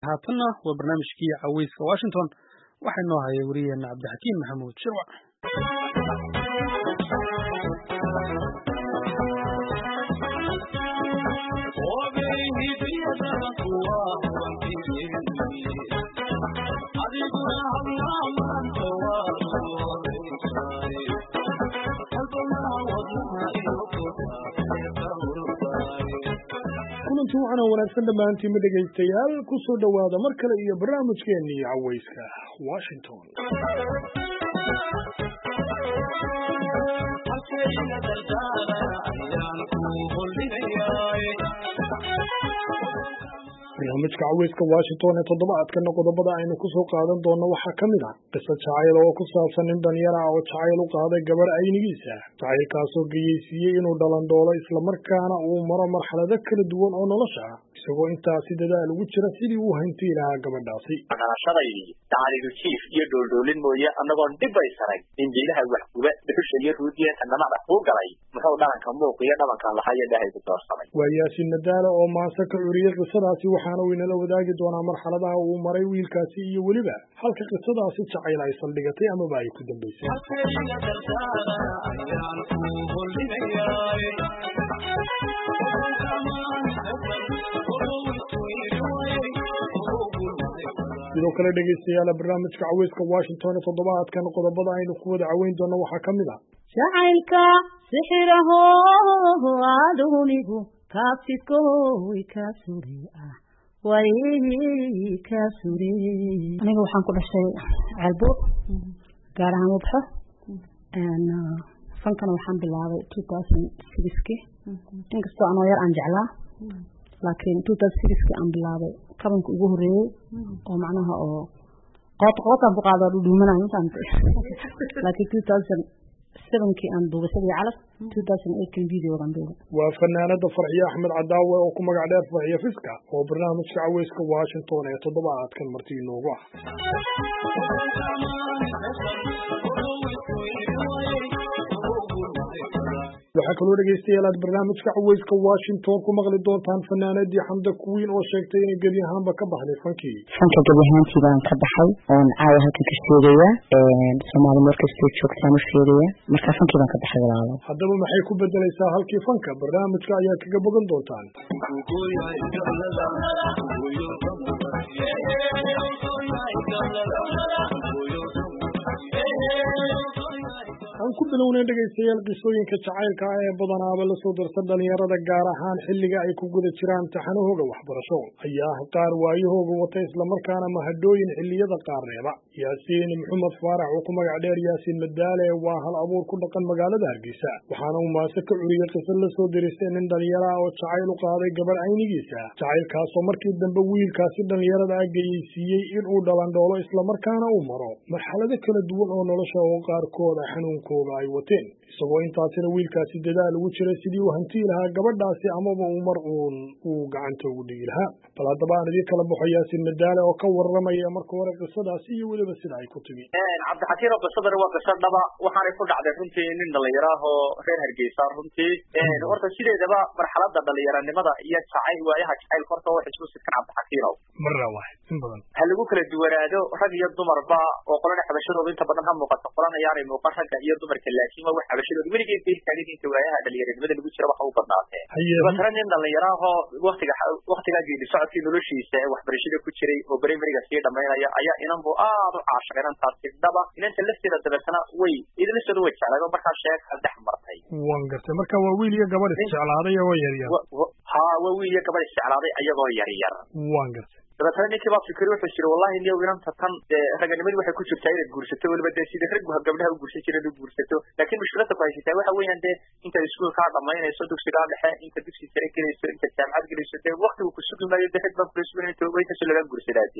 haatanna waa barnaamijkii caweyska Washington waxaa noo hayay wariyeena Cabdixakiin Maxamuud Shirwac. kulanti waxaana wanaagsan dhammaantiin dhegaystayaal ku soo dhawaada mar kale iyo barnaamijkeennii caweyska Washington. barnaamijka caweyska Washington ee toddobaadkan qodobada aynu ku soo qaadan doono waxaa ka mid ah qisad jacayl oo ku saabsan nin dhalinyaro ah oo jacayl u qaaday gabar aynigiisa jacaylkaasoo geysiiyey inuu dhalandoolo isla markaana uu maro marxalado kala duwan oo nolosha ah isagoo intaasi dadaal ugu jira sidii uu hanti lahaa gabadhaasi. Dhaqashadaydi dacalidu jiif iyo dholdhoolin mooye annagoon dhib bay saray injiilaha wax guba dhuxusha iyo ruudiya tanamada uu galay muxuu dhalanka muuq iyo dhabanka lahaaya dhahay ku doorsamay. waa Yaasiin Madaale oo maanta ka curiyay qisadaasi waxaana uu inala wadaagi doonaa marxaladaha uu maray wiilkaasi iyo weliba halka qisadaasi jacayl ay saldhigatay amaba ay ku dambeysay. sidoo kale dhegaystayaal barnaamijka caweyska Washington ee toddobaadkan qodobada aynu ku wada caweyn doono waxaa ka mid ah jacaylka sixiraho aadunigu kaabsidko way ka suri ah way ka suri aniga waxaan ku dhashay Calbo gaar ahaan Wabxo fankana waxaan bilaabay 2006 inkastoo aan yar aan jeclaa laakiin 2006 aan bilaabay kabanka ugu horeeyay oo macnaha oo qotaan ku qaado dhuumanaa intaantay laakiin 2007 aan duubashadii calaf 2008 video aan duubay. waa fanaanada Farxiyo Axmed Cadaawe oo ku magac dheer Farxiyo Fiska oo barnaamijka caweyska Washington ee toddobaadkan martii inoogu ah. waxaa kaloo dhegaystayaal aad barnaamijka caweyska Washington ku maqli doontaan fanaanadii Xamda Kuwiin oo sheegtay inay gebi ahaanba ka baxday fankii. fanka gebi ahaantii baan ka baxay oon caawa halkan ka sheegaya Soomaali markastoo joogtaan u sheegaya marka fankii baan ka baxay walaalo. haddaba maxay ku bedelaysaa halkii fanka barnaamijka ayaa kaga bogan doontaan. aan ku bilownay dhegaystayaal qisooyinka jacaylka ah ee badanaaba la soo darsan dhalinyarada gaar ahaan xilliga ay ku guda jiraan taxanahooga waxbarasho ayaa qaar waayahooga wata islamarkaana mahadhooyin xilliyada qaar reeba. Yaasiin Maxamed Faarax oo ku magac dheer Yaasiin Madaale waa hal abuur ku dhaqan magaalada Hargeysa waxaana uu maase ka curiyay qisad la soo diristay nin dhalinyaro ah oo jacayl u qaaday gabar aynigiisa jacaylkaasoo markii dambe wiilkaasi dhalinyarada ah geysiiyey inuu dhalandhoolo islamarkaana uu maro marxalado kala duwan oo nolosha oo qaarkooda xanuunkooda ay wateen isagoo intaasina wiilkaasi dadaal ugu jiray sidii uu hanti lahaa gabadhaasi amaba uu mar uu gacanta ugu dhigi lahaa. bal haddaba aan idin kala baxo Yaasiin Madaale oo ka warramaya marka hore qisadaasi iyo weliba sida ay ku timi. Cabdixakiin oo qisadani waa qisad dhaba waxaanay ku dhacday runtii nin dhalinyaro ah oo reer Hargeysa runtii horta sideedaba marxaladda dhalinyaranimada iyo jacayl waayaha jacayl horta waa isku sidkan Cabdixakiin marna waa in badan hal lagu kala duwanaado rag iyo dumarba oo qolana xabashadooda inta badan ha muuqato qolana yaanay muuqan ragga iyo dumarka laakiin waa xabashadooda weligeed bay taagan inta waayaha dhalinyaranimada lagu jira waxa uu badnaatay waa nin dhalinyaro ah waqtiga geedi socodkii noloshiisa ee waxbarashada ku jiray oo primary-ga sii dhamaynaya ayaa inanbu aad u caashiqay inantaasi dhaba inanta lafteeda dabeetana way idin soo wajahday markaa sheeka dhex martay. waan gartay marka waa wiil iyo gabadh isjeclaaday oo yar yar waa wiil iyo gabadh isjeclaaday ayagoo yar yar. waan gartay dabeetana ninkii baa fikir wuxuu yiri wallahi niyo inanta tan raganimadu waxay ku jirtaa inay guursato waliba sida raggu gabdhaha u guursan jireen u guursato laakiin mushkiladda ku haysata waxa weeyaan inta iskuulka dhamaynayso dugsiga dhexe inta dugsi sare galayso inta jaamacad galayso waqtigu ku sugi maayo dad baa ku sugan inta way ka soo laga guursadaaday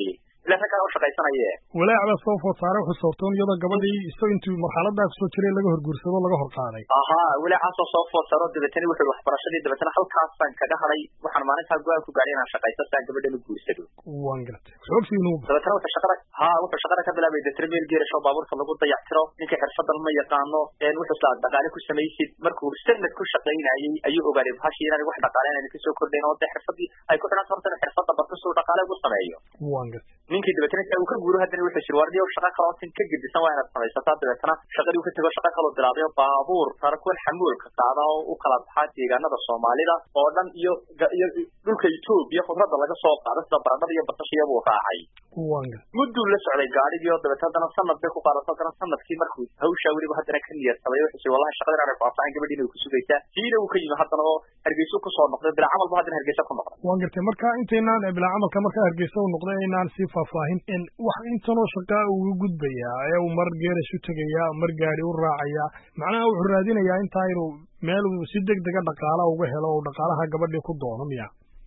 ila ragga u shaqaysanaya walaaca soo footaare wuxuu soortoon iyadoo gabadhii isoo intuu marxalada soo jiray laga horguursado laga hor qaaday walaaca soo footaaro dabeetana wuxuu waxbarashadii dabeetana halkaas baan kaga haday waxaan maalinta go'aan ku gaaray inaan shaqaysto saan gabadhan u guursado waan gartay xoogsiinu dabeetana wuxuu shaqada ka bilaabay determinal geerasho baabuurta lagu dayactiro ninka xirfadan ma yaqaano wuxuu saa dhaqaale ku sameeyay markuu sanad ku shaqaynayay ayuu ogaaday bahashi inaan wax dhaqaaleena ka soo kordhayn oo xirfadii ay ku xidhan tahay xirfada barto soo dhaqaale ugu sameeyo waan gartay ninkii dabeetana uu ka guuro hadana wuxuu shirwaardiyo shaqa kale oo ka gedisan waa inaad samaysataa dabeetana shaqadii uu ka tago shaqa kale oo bilaabay baabuur tarakul xamuulka qaada oo u kala baxay deegaanada Soomaalida oo dhan iyo dhulka Itoobiya khudradda laga soo qaado sida baradhada iyo basasha uu raacay muddo la socday gaariga dabeetana sanad bay ku qaadato kana sanadkii markuu hawsha waliba hadana ka niyad sabay wuxuu wallahi shaqada aan faafaan gabadhiina ku sugaysa siina uu ka yimid hadana oo hargeyso ku soo noqday bil amal hadana hargeyso ku noqday waan gartay marka intaynaan bil amalka marka hargeyso uu noqday inaan si faafaahin in wax intanoo shaqa uu gudbaya ee uu mar geerasho tagaya mar gaari u raacaya macnaha wuxuu raadinayaa inta inuu meel uu si degdeg ah dhaqaalaha uga helo oo dhaqaalaha gabadhii ku doono miya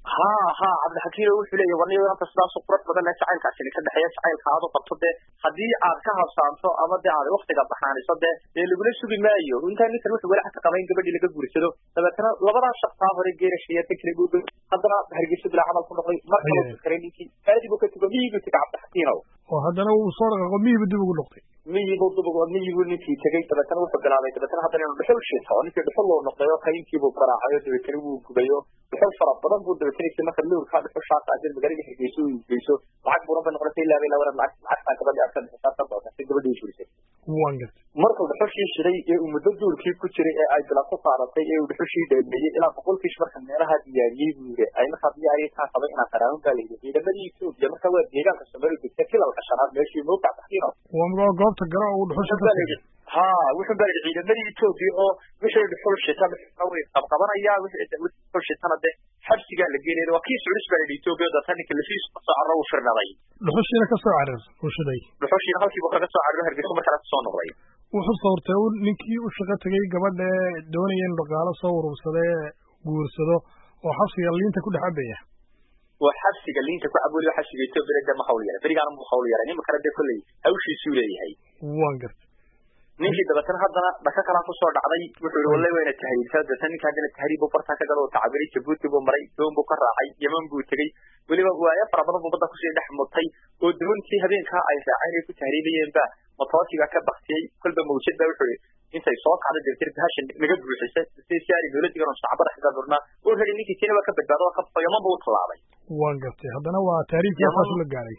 عبد الحكيم wuxuu leeyahay warniyo inta sidaas qurux badan ee jacaylkaasi ka dhaxeeya jacaylkaadu qabto hadii aad ka habsaanto ama aad waqtiga baxaaniso lagu sugi maayo inta ninkan wuxuu walax ka qabayn gabadhii laga guursado dabeetana labada shaqo hore geerashiya tikrigu hadana hargeysa bila amal ku noqday markale fikirayninkii aadigu ka tugo miyigu tig Cabdi Xakiim oo hadana uu soo raqo miyigu dib ugu noqday miyigu ninkii tagay dabeetana wuxuu bilaabay dabeetana hadana inuu dhuxul shito ninkii dhuxul loo noqday oo kaynkii buu qaraacayo dabeetana uu gubayo dhuxul fara badan buu dabeetana marka loo ka dhuxul shaqa ajir magaalada hargeyso lacag buuran bay noqotay ilaa la waran lacag gabadha arkan xisaabta doonta gabadhii shurisay waan gartay marka dhuxushii shiray ee uu muddo duurkii ku jiray ee ay bilaabto qaadatay ee uu dhuxushii dheemeeyay ilaa boqolkiiba marka meelaha diyaariyay buure ay marka diyaariyay ka qabay inaan qaraawan gaaleeyo ciidamadii Itoobiya marka waa deegaanka Soomaaliya ka kala qashanaad meeshii loo tacbiiro waa goobta gara uu dhuxusha ka tagay wuxuu bari ciidamadii Itoobiya oo wixii dhuxusha way qabqabanaya wixii dhuxusha xabsiga la geeyay waa kii Suulis bari Itoobiya dadka ninka la fiis soo carro u firnaday dhuxushina ka soo carar rushaday dhuxushina halkii ka soo carro hargeysa marka la soo noqday wuxuu sawirtay ninkii u shaqo tagay gabadha doonayeen dhaqaale soo urursaday guursado oo xabsiga liinta ku dhaxabaya وحبسك اللي انت كعب ولي حبسك يتوبر ده محاولية بريغان محاولية يعني مكان ده كله هوشي سوري هي وانقرت نيجي دبتنا هذا بس كلام تصور علي وحول والله وين التهريب هذا ثاني كان التهريب وفرت كذا وتعبيري تبوت بمري يوم بكرة عي يوم بوتري ولي هو يفرع بدل بدك شيء دحم الطي ودون في هذين كأي عيني في تهريبية بقى مطاطي كبختي كل بموجود ده وحول انت يسوق على الدكتور بهاش نجد بالحساب سياري دولتي كانوا صعبة حذرنا وهذا اللي نيجي كنا وكبت بعضها خف يوم بوصل علي وانقرتي هذا نوع تاريخ يخاص للجاري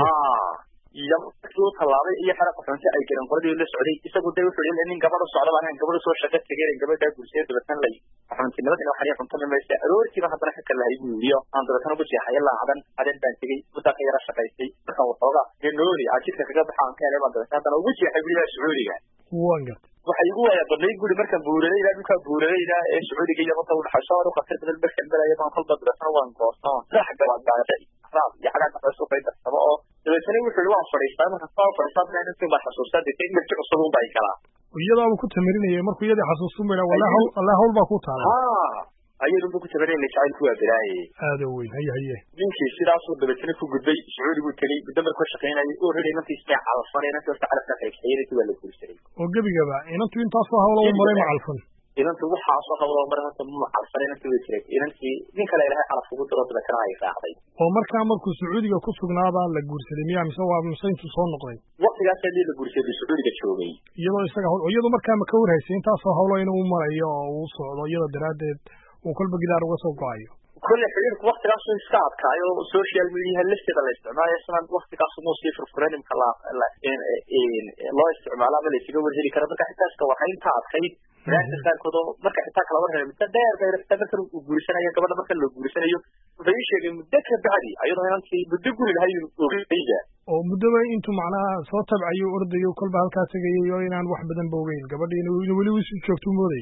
يوم كلو طلابي أي حركة فرنسية أي كلام قردي ولا سعودي يسقط ده وفريل إن قبل الصعود أنا قبل الصور شكلت كثير قبل ده بورسية بتكلم لي فرنسية نبت إنه حاليا فرنسية ما يستأ رور كذا حتى نحكي لها يبنيو عند بتكلم بس يا حيلا عدن بنتجي متغير الشقيتي بخو طاقة جنوري عشان كذا بحان كلام عند بس هذا لو وجه حبيبي السعودي وانقرت وحيقول يا بني يقول مركب بورلي لا مركب بورلي لا السعودي جاي مطول حشار وقصير من المركب بلا يبان خلط بس هو انقاص لا حاجة بعد خلاص يا حاجة بس هو كده سواء لكن يقول له فريستان حصل فريستان يعني في محسوسات تيجي تقصدون باي كلام ويلا أبو كنت مريني مركو يدي حسوسون بلا ولا هول باكوت على أيه لو كنت مريني شايل كوا بلاي هذا وين هي يمكن سيراس وبلتني فوق جدي سعودي بتري بدمر كل شقين أي أوريدي ما في سماع على الصريح أنت تعرف تفرق حيرة ولا كل شيء وجبي جبا إن أنتوا انتصوا هولا ومري مع الفن إذا أنتوا وحاصوا هولا ومري مع الفن أنت بتري إذا أنت من خلال هاي على فوق رد بكراي فاعلي ومرك عمركوا سعودي وكسر نابا لجورسلي ميا مسوا مسين تصون نقري وقت جالس اللي لجورسلي سعودي كشوبي يلا يستجهل ويلا مرك مكور هاي سين تصوا هولا إنه مري وصل يلا درادت وكل بقدار وصل قايو كل حين وقت جالس يساعد كايو السوشيال ميديا لسه ده الاستعمال يسمع وقت جالس موسي في الفرن مكلا إن الله استعمال عمل يسيقوا ورجلي كرا مرك حتى سكوا حين تعب خير لا تخيل كده مرك حتى كلا ورها متدار غير تذكر وجورسنا يا كمان مرك اللي جورسنا يو فيش شيء متذكر بعدي أيضا أنت بدكوا لهاي الوقتية أو مدبي أنتم معناها صوت بعيو أرضي وكل بهالكاسة يوين عن واحد بدن بوين قبل إنه ولي شفتوا موري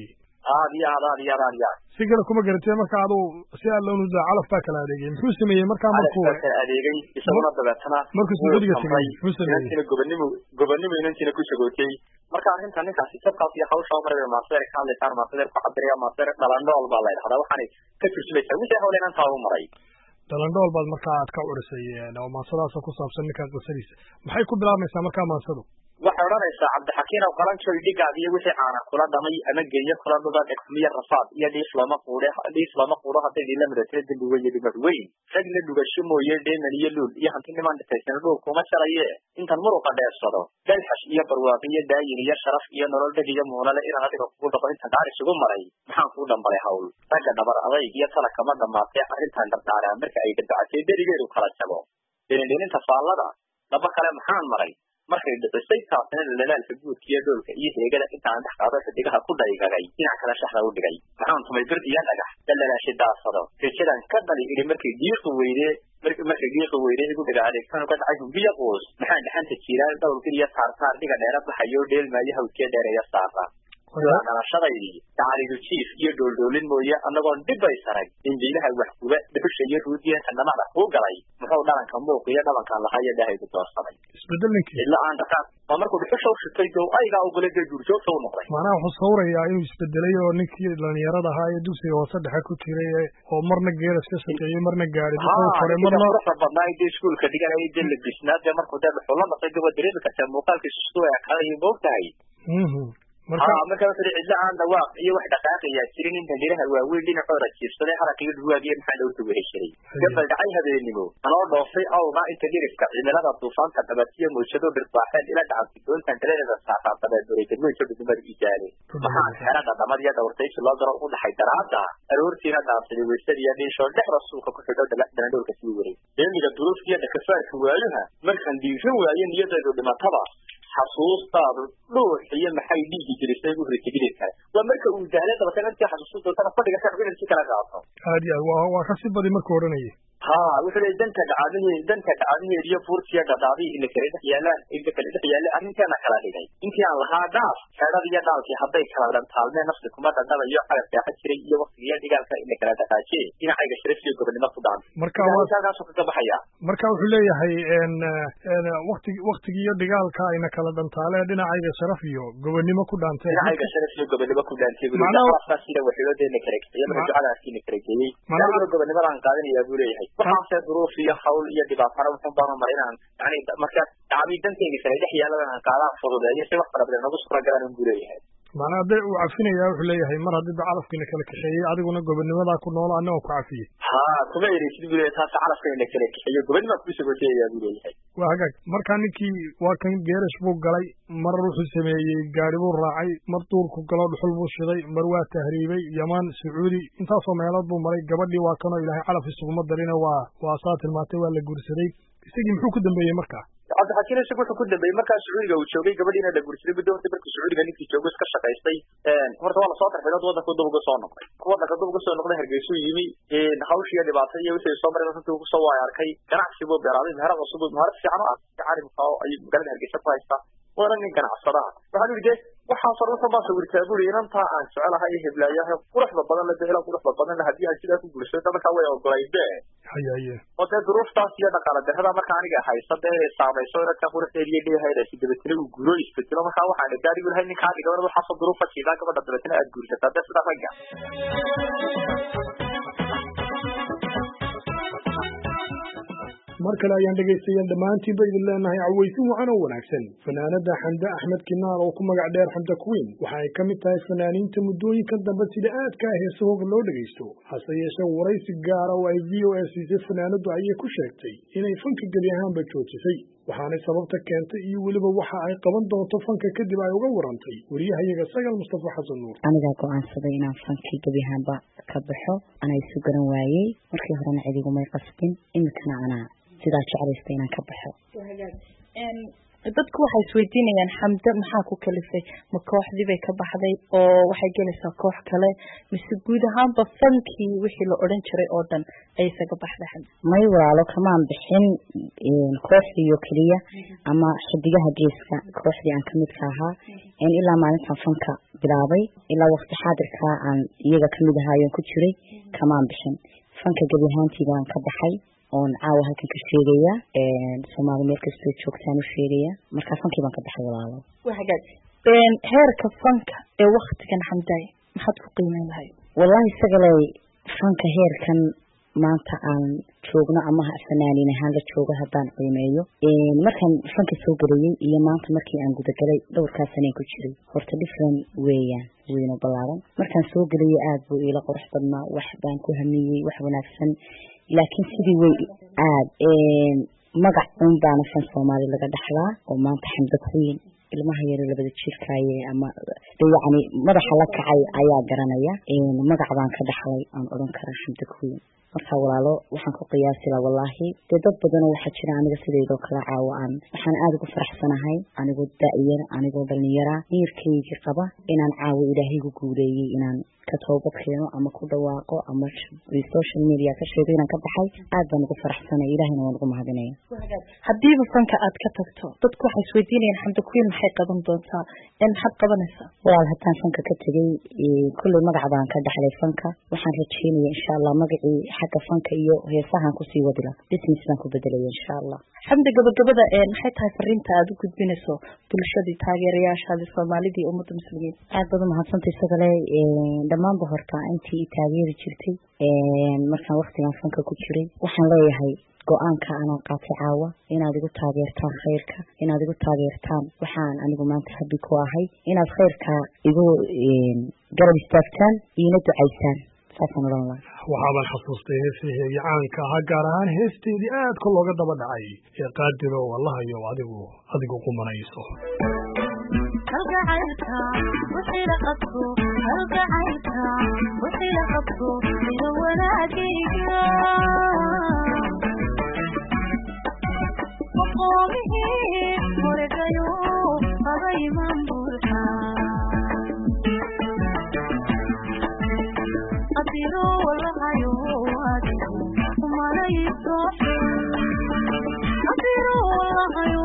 يا سيجل كم قرتي ما كانوا سيال لونه ذا على فاكر هذه مسلمي ما كان مكوه هذه يسمونه دبتنا مركز سعودي كسيجي مسلمي جبني من أنتي نكوش جوتي مركز أنت عندك كاسي تبقى في حول شامر بمصير كان لسان مصير كعبرية مصير دلنا والله هذا وحني كتير شيء مش هقول أنا تعاون مري dalandool baad markaa aad ka curisay oo maansadaasoo ku saabsan ninkaa qisadiisa maxay ku bilaabmaysaa markaa maansadu waxay odhanaysaa cabdixakiin ow qalanjooy dhigaag iyo wixii caana kula dhamay ama geeyo kula dhuda dhegxumiyo rafaad iyo dhiis looma quudho hadday dhiila midatira dembi weyn iyo dhibad weyn rag la dhugasho mooye dheeman iyo luul iyo hanti niman dhitaysan dhuul kuma jaraye intan muruqa dheersado dalxash iyo barwaaqi iyo daayin iyo sharaf iyo nolol dheg iyo muunale inan adiga kugu dhaqo intan dhaar isugu maray maxaan kuu dhambalay hawl ragga dhabar adayg iyo tala kama dhamaatee arrintan dhardhaaraa marka ay dhadhacatay derigeedu kala jabo dheelindheelinta faallada dhaba kale maxaan maray markay dhicisay taasina lalaalka guudka iyo dhoolka iyo heegada intaan dhex qaado xidigaha ku dhaygagay dhinac kale shaxda u dhigay maxaan tumay bir iyo dhagax dhalalaashay daasado rejadan ka dhali idhi markay diiqi weyde igu dhiga adeegtanu ka dhacay hungiya quus maxaan dhaxanta jiiraan dhowlgir iyo taartaar dhiga dheera baxayo dheelmaayo hawdkee dheereeya saara dhalashadaydii tacaridu jiif iyo dhooldhoolin mooye anagoon dhibaysanay injiilaha waxguba dhuxusha iyo ruudiya tandhamada kuu galay muxuu dhalanka muuq iyo dhabankan lahaa iyo dhahaygu doorsaday ila aan dhaqaaq waa markuu dhuxusha u shitay dow aygaa ugulada duurjoogta u noqday macnaha wuxuu sawrayaa inuu isbedelay oo ninkii dhalinyarada ahaa ee dugsiga hoose dhexe ku jiray oo marna geeras ka shaqeeyey marna gaari quruxda badnaa dee iskuulka dhiganayay dee labisnaa dee markuu dee dhuxul la noqday dee waa dareemi kartaa muuqaalkiisu siduu ekaaday moogtahay markaa wuxuu cidla aan dhawaaq iyo wax dhaqaaqayaa jirin inta dhiraha waaweyn dhinacooda jiifsaday haragkiga dhuwaagiyo maxaa dhowrta weheshiray gabal dhacay habeenimo anoo dhoofay awga inta dhirifka cimilada duufaanta dhabatiyo mawjado dhirbaaxeen ila dhacantay doontan dareereeda saaraa dabeeduray dadweynka dhudumada ijaale maxaan xerada dhamad iyo dhawrtaysi loo daro u dhaxay daraada aroortiina dhaafsaday weysada iyo dhiishoo dhexda suuqa ku xidho danadhowrka sii waray deemiga duruufka iyo dhakafaarka waayaha markaan dhiiran waayo niyadaydu dhimataba xasuustaadu dhuux iyo maxay dhiigi jirisay u ritagili kare waa marka uu daale dabatan intii xasuustu doontada fadhiga ka xubin si kala qaato aadi waa ka si badi markuu oranayay wuxuu leeyahay danta dhacdaheed iyo fuurtiya dhadhaadii ina kala dhex yaalaan arrinteena kala dhigay intii aan lahaa dhaaf xeedhada iyo dhaalkii hadday kala dhantaalmee nafsi kuma dhadhabayo xagar seexa jiray iyo waktigiyo dhigaalka ina kala dhaqaajee dhinacayga sharaf iyo gobonimo ku dhaantay markaasuu kaga baxaya marka wuxuu leeyahay waktigii iyo dhigaalka ina kala dhantaalee dhinacayga sharaf iyo gobonimo ku dhaantay dhinacayga sharaf iyo gobonimo ku dhaantay macnaha sida waxyoodeena kala geeyay marka ducadaasina kala geeyay macnaha gobonimadaan qaadanaya buu leeyahay waxaase duruuf iyo hawl iyo dhibaatana wuxuu baanu maray inaan yani marka dacbii danteyga kale dhex yaalan aan qaadaan fududeeyo si wax fara badan nagu suura galaan buu leeyahay macnaha hadday uu cafinayaa wuxuu leeyahay mar haddii calafkiina kala kaxeeyey adiguna gobonimadaa ku noolo annaga ku cafiyey kuma ereysid buu leeyahay taas calafkayna kala kaxeeyo gobonimaa kuu sagoteeyaa buu leeyahay waa hagaag markaa ninkii waa kan geerash buu galay mar wuxuu sameeyey gaari buu raacay mar duurku galo dhuxul buu shiday mar waa tahriibay yaman sacuudi intaasoo meelood buu maray gabadhii waa kanoo ilaahay calaf isuguma darina waa saa tilmaantay waa la guursaday isagii muxuu ku dambeeyey markaa cabdixakiin isagu wuxuu ku dambeeyey markaa sacuudiga uu joogay gabadhiina la guursaday muddo horta markii sacuudiga ninkii joogo iska shaqaystay horta waa lasoo tarxilood waddanka dib uga soo noqday hargeysuu yimi hawshiiyo dhibaato iyo wixii soo maray runtii kusoo waay arkay ganacsi buu beeraaday meherad cusub meherad fiican oo caalimka oo ay magaalada hargeysa ku haystaa waana nin ganacsadaha waxaan yidhi dee waxaasoo wuxuu baa sawirtaa buri inantaa aan jecelahay iyo heblaayaha quruxda badan la dehela quruxda badan haddii aan sidaa ku guursado markaa way ogolayde oo dee duruuftaas iyo dhaqaala darrada markaa aniga haysa dee saamayso inanka quruxdeed iyo dheehaydaasi dabeetana uu guuro isbedelo markaa waxaan gaarigu lahay ninkaa dhigaban waxaasoo duruufa jiidaa gabadha dabeetana aad guursataa dee sida ragga mar kale ayaan dhegaystayaal dhammaantiinba idin leenahay cawaysin wacan oo wanaagsan fanaanada xamde axmed kinaar oo ku magac dheer xamde queen waxa ay ka mid tahay fanaaniinta muddooyinkan dambe sida aadka ah heesahooga loo dhegaysto hase yeeshee waraysi gaara oo ay v o a siisay fanaanadu ayay ku sheegtay inay fanka gebi ahaanba joojisay waxaanay sababta keentay iyo weliba waxa ay qaban doonto fanka kadib ay uga warantay wariyahayaga sagal mustafa xasan nuur anigaa go'aansaday inaan fankii gebi ahaanba ka baxo anaa isu garan waayey markii horena cidigumay qasbin imikana anaa sidaa jeclaysta inaan ka baxo dadku waxay isweydiinayaan xamde maxaa ku kalifay ma kooxdii bay ka baxday oo waxay gelaysaa koox kale mise guud ahaanba fankii wixii la odhan jiray oo dhan ay isaga baxday xamde may walaalo kamaan bixin kooxdii oo keliya ama xidigaha geeska kooxdii aan kamidka ahaa ilaa maalintan fanka bilaabay ilaa waqti xaadirka aan iyaga kamid ahaayoon ku jiray kamaan bixin fanka gebi ahaantii baan ka baxay oon caawa halkan ka sheegaya Soomaali meel kastoo joogtaan u sheegaya marka fankii baan ka baxay walaalo hagaag heerka fanka ee waqtigan xamday maxaad ku qiimeyn lahayd wallahi sagalay fanka heerkan maanta aan joogno ama fanaaniin ahaan la joogo haddaan qiimeeyo markaan fanka soo galayay iyo maanta markii aan gudagalay dhowrkaas saneen ku jiray horta different weeyaan weyno ballaaran markaan soo galayay aad buu ila qurux badnaa wax baan ku hamiyey wax wanaagsan laakiin sidii way aad magac un baana fan Soomaali laga dhaxlaa oo maanta Xamda Queen ilmaha yar labada jirkaaye ama yacni madaxa la kacay ayaa garanaya magac baan ka dhaxlay aan oran karaa Xamda Queen marka walaalo waxaan ku qiyaasi la wallahi dad badan waxa jira aniga sideedoo kala caawaan waxaan aad ugu faraxsanahay anigoo daa'iyar anigoo dhalinyara niirkayga qaba inaan caawo Ilaahay ugu guuleeyay inaan ka toobad keeno ama ku dhawaaqo ama social media ka sheegay inaan ka baxay aad baan ugu faraxsanahay Ilaahayna waan ugu mahadinaya hadii fanka aad ka tagto dadku waxay isweydiinayaan Xamda Queen maxay qaban doontaa in xad qabanaysa walaal hataan fanka ka tagay kullu magac baan ka dhaxlay fanka waxaan rajeynayaa insha Allah magacii xagga fanka iyo heesahan ku sii wadila business baan ku bedelayaa insha Allah Xamda gabagabada maxay tahay fariinta aad u gudbinayso bulshadii taageerayaashaada Soomaalida iyo ummadda muslimiin aad badan mahadsantahay sagale dhammaan horta intii taageeri jirtay markaan waqtigan fanka ku jiray waxaan leeyahay go'aanka aan qaatay caawa inaad igu taageertaan khayrka inaad igu taageertaan waxaan anigu maanta habi ku ahay inaad khayrka igu garab istaagtaan iyo ducaysaan saafan Allah waxaan xasuustay heesihii caanka ah gaar ahaan heesteedii aad ka looga daba dhacay ee qaadiro wallahi iyo adigu qumanayso halgacaylka wixii qabto halgacaylka wixii qabto iyo wanaagiga qoomihi wargayo qabayman burha qadiro wallahayo adigu umalayso qadiro wallahayo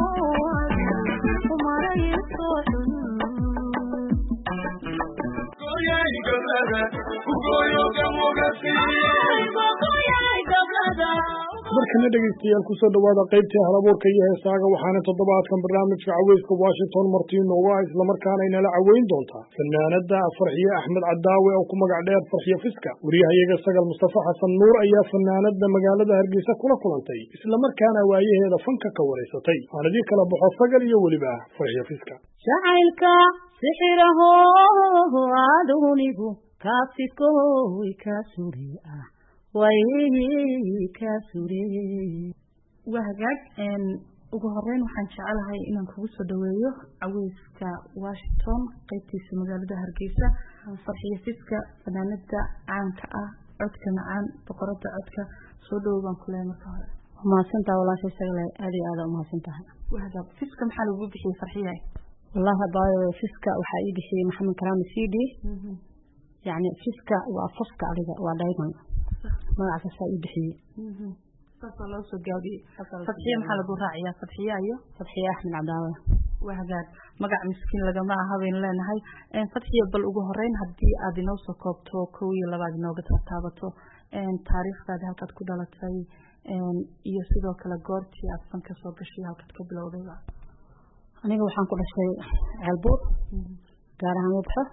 markana dhegeystayaal kusoo dhawaada qaybtii halabuurka iyo heesaaga waxaana toddobaadkan barnaamijka caweyska Washington martii nooga islamarkaana inala caweyn doontaa fanaanada Farxiye Axmed Cadaawe oo ku magac dheer Farxiye Fiska wariyahayaga Sagal Mustafa Xasan Nuur ayaa fanaanada magaalada Hargeysa kula kulantay islamarkaana waayaheeda fanka ka wareysatay aanadii kala baxo Sagal iyo waliba Farxiye Fiska jacaylka sixiraho adunigu kaafiko ka suriya way ka suriya wahagaag ugu horeyn waxaan jecelahay inaan kugu soo dhaweeyo caweyska Washington qaybtiisa magaalada Hargeysa Farxiye Fiska fanaanada caanka ah codka macaan boqorada codka soo dhawaan kule marka hore mahadsantahay walaashay Sagal aad iyo aad u mahadsantahay wahagaag Fiska maxaa lagu bixiyay Farxiye wallahi baayo Fiska waxa ii bixiyay Maxamed Karaami CD يعني Fiska waa Fiska adiga waa diamond magaca saa ii bixiyay fasal soo gaadi Farxiye maxaa lagu raaciyaa Farxiye iyo Farxiye Axmed Cadaawe wahagaag magac miskiin lagama ahayn leenahay Farxiye bal ugu horeyn hadii aad inoo soo koobto 1 iyo 2 inooga taabato taariikhdaada halkaad ku dhalatay iyo sidoo kale goortii aad fanka soo gashay halkaad ka bilowday aniga waxaan ku dhashay Ceelbuur gaar ahaan Wabxo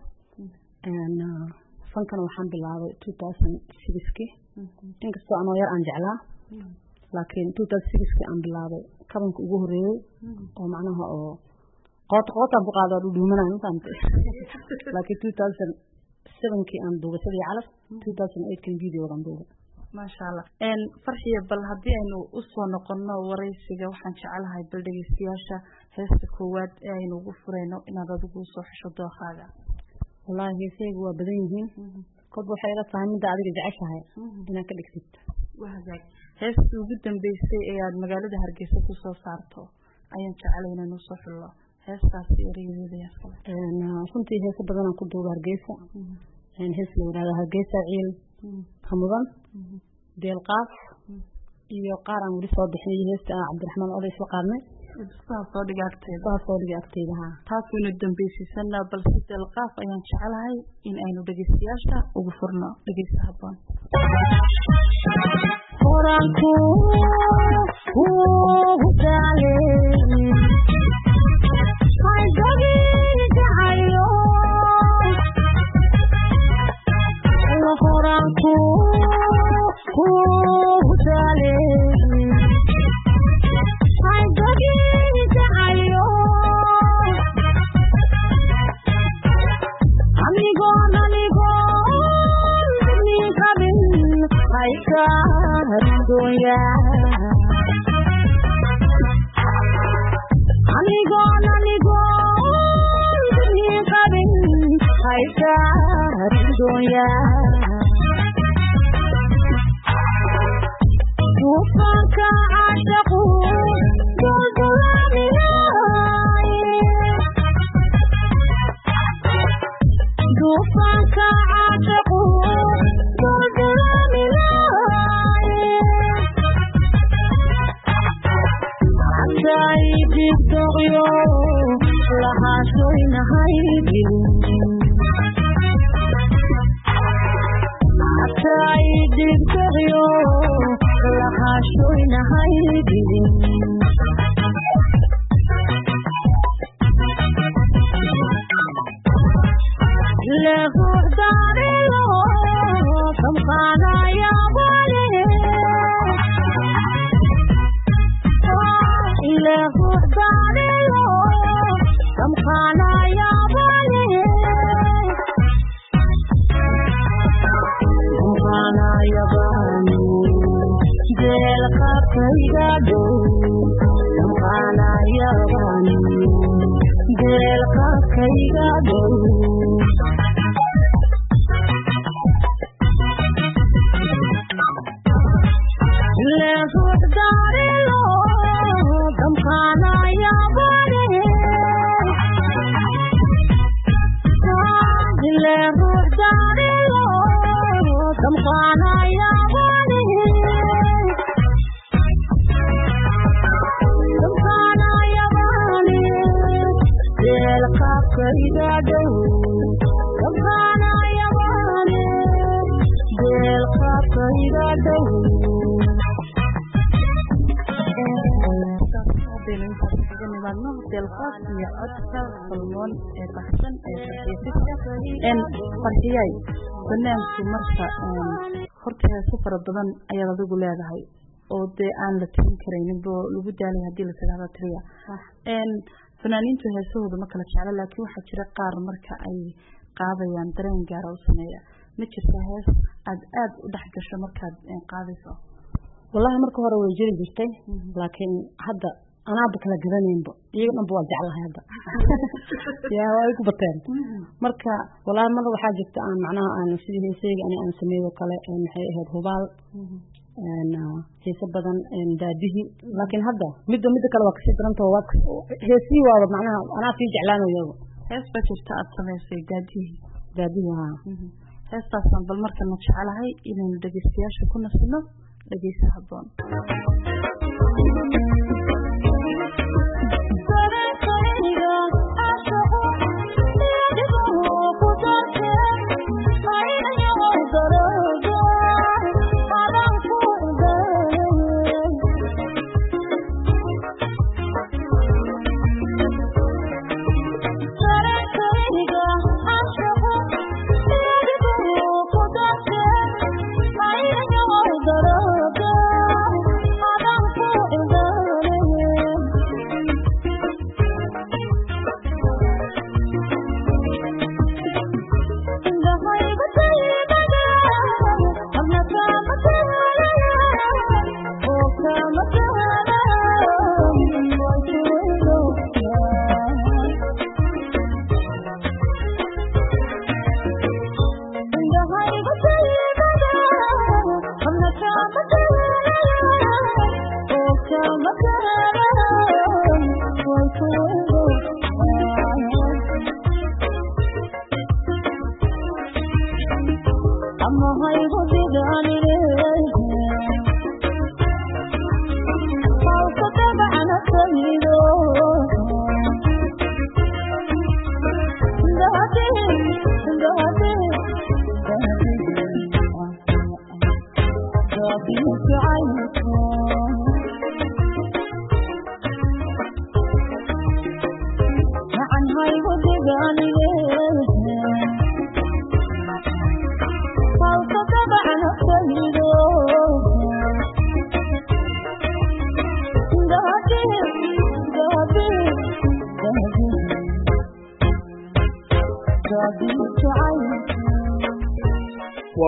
fankan waxaan bilaabay 2006 inkastoo aan yar aan jeclaa laakiin 2006 aan bilaabay kabanka ugu horeeyay oo macnaha oo qotaan ku qaado dhuumanaan fahamtay laakiin 2007 aan duubasaday calaf 2008 kan video aan duubay ما شاء الله فرحية بل هدي إنه أصلا قلنا ورئيسي وحن شعلها يبلغ السياسة هست كواد إنه غفرنا إن هذا دقو صح شو هذا والله هي هو بدينهم قد وحيرة فهم ده عادي جعشها هنا كل كتير وهذا هست جدا بيسي المجال ده هرجس كوسا صارته أيام شعلنا نصح الله هست سيري ذي يسكت أنا كنت هست بدنا كنت هرجسة يعني هست لو هرجسة عيل حمضان ديال قاف iyo qaaran wali soo bixiyay heesta Cabdiraxmaan Oday soo qaadnay soo dhigagtayda taas inuu dambeysana bal sidal qaaf ayaan jecelahay in aynu dhageystayaasha ugu furno dhageysta habboon qoranku uu dale ay dagiigayo qoranku doonya anigoon dunia qabin haysa doonya dufanka ashaqu dufanka ashaqu Dogyo laha soina haydin Atai dogyo laha soina haydin Lahu darilo kamkhana ya wale Lahu darilo kamkhana ya wale kamkhana ya wale del ka kaiga do kamkhana ya wale del ka kaiga do Lahu darilo kamkhana ya wale Lahu darilo kamkhana ya wale kamkhana ya wale del ka kaiga do kamkhana ya wale del ka kaiga do delqaad iyo codka salmoon ee baxsan ee farxiiska farxiyay banaanku marka horteeda si fara badan ayaad adigu leedahay oo dee aan la tirin karaynin boo lagu daalay haddii la tidhaahdo tiriya fanaaniintu heesahooda ma kala jecla laakiin waxaa jira qaar marka ay qaadayaan dareen gaara u sameeya ma jirta hees aad u dhex gasho markaad qaadayso wallahi marka hore way jiri jirtay laakiin hadda anaaba kala garaneynba iyaga dhanba waa jeclahay hadda yaa way ku bateen marka wallahi mar waxaa jirta aan macnaha aan sidii heesayga aan sameeyo kale maxay ahayd hubaal heesa badan daadihi laakiin hadda midda kale waa kasii daranta waa heesii waa macnaha anaa sii jeclaanayo hees ba jirta aad samaysay daadihi haa heestaasaan bal markana jecelahay inaynu dhegeystayaasha ku nasino dhegeysa habboon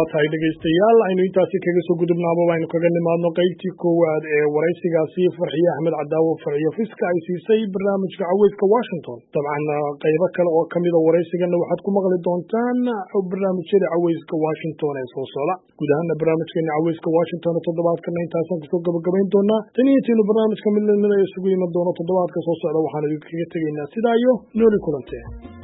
waa tahay dhegaystayaal aynu intaasi kaga soo gudubnaaba baynu kaga nimaadno qaybtii koowaad ee waraysigaasi farxiye axmed cadaawo farxiyo fiska ay siisay barnaamijka caweyska washington dabcan qaybo kale oo kamida waraysigana waxaad ku maqli doontaan barnaamijyada caweyska washington ee soo socda guud ahaana barnaamijkeena caweyska washington toddobaadkana intaasaan kusoo gabagabayn doonaa tan iyo intiinu barnaamijka mid lamida isugu iman doono toddobaadka soo socda waxaan idinkaga tegaynaa sidaa iyo nooli kulanteen